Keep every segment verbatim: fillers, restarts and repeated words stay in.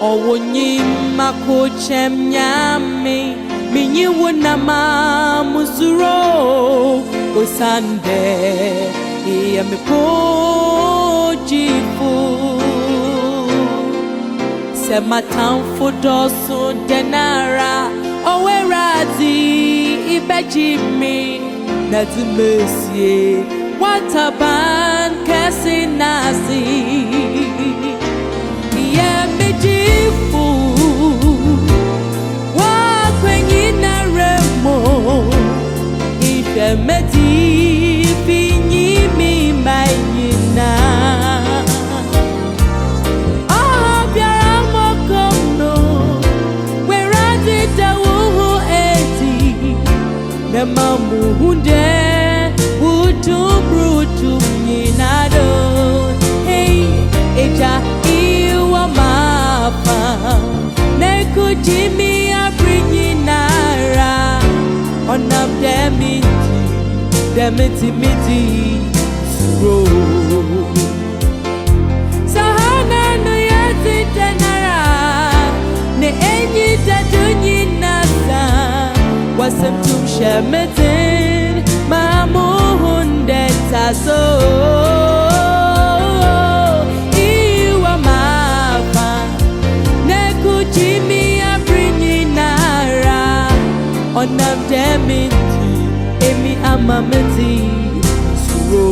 Owonyima kochem nyame minyi wonama muzuro osande iya mepojifu sema tamfo doso denara oweradi ibejimi nazimesie wataban kesi nasi iya mejifu wakwenyina remo ifemeti finyimi mayina Nemamu hunde utum brutum yinado hey eja iwa mapa nekujimi abrinyinara onam demiti demiti miti suro sahana no yati tenara ne enyi tadunyinasa wasem tum shemetin mamuhunde taso iwa mafa nekujimi abrinyinara onam demiti emi amameti suro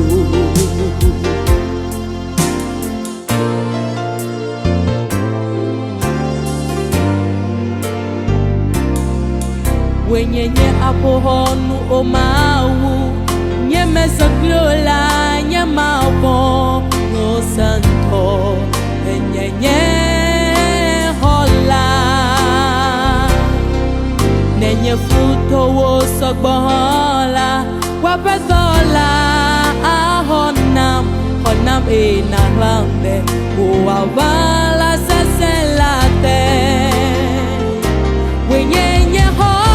Wenyenye apohonu omawu nye mesoklola nye mawo no santo wenyenye hola nenye futo wo sogbohola wapezola ahonam honam enahlambe uwavala seselate wenyenye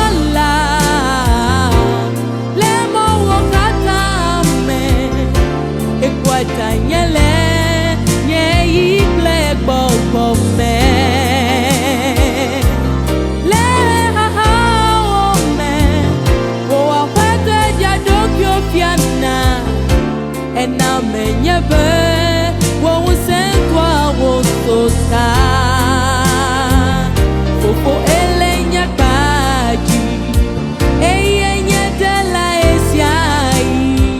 Tanyele nye ible gbogbo me le ha ha o me o afete jadokyo fiana ena me nyebe wo sentwa wo sosa fofo elenya kaji eye nyedela esiai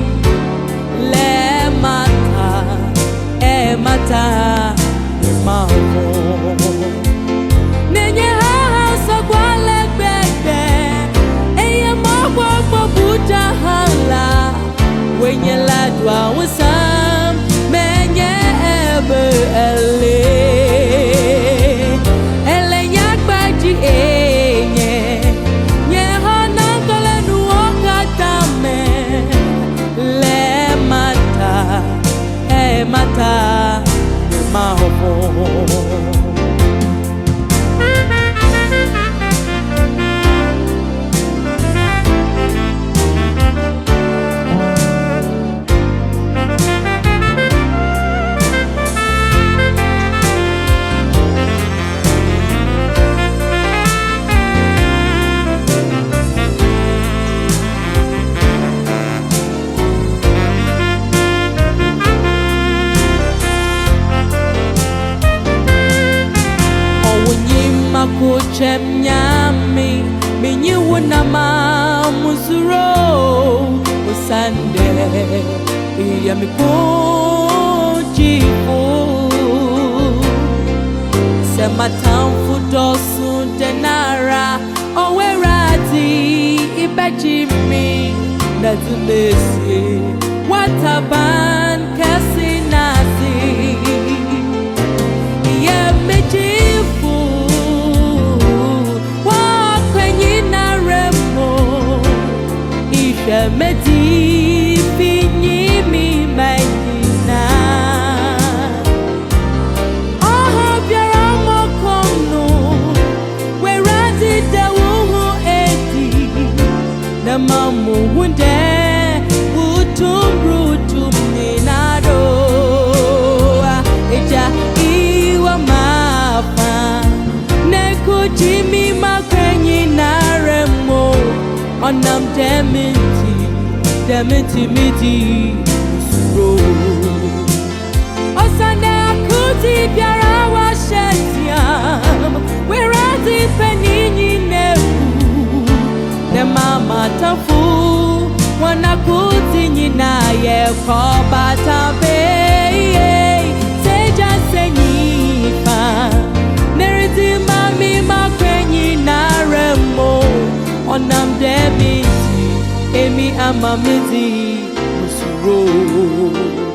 mata maho nenye ha so kwale bebe eye mogbo buja hala wenye ladwa usam menye ebe ele ele yakbaji enye nye hana kole nuokatame le mata e mata mahomo Kochem nyami minyi wonama muzuro osande iya mipojifu sema tamfu dosu denara owerati ibejimi nazimesi wataban kesi nasi iya mejifu Meti finyimi mayina Oho biara mokono Werati dawuhu edi Namamu hunde Utum brutum ninado Eja iwa mafa onam demiti demiti miti usuro osana kuti biara wa shetiam werazi penini nebu de mama tafu wana kuti nyina ye koba tabe seja senyifa neriti mami makwenyi naremo onam demiti emi amamiti usuro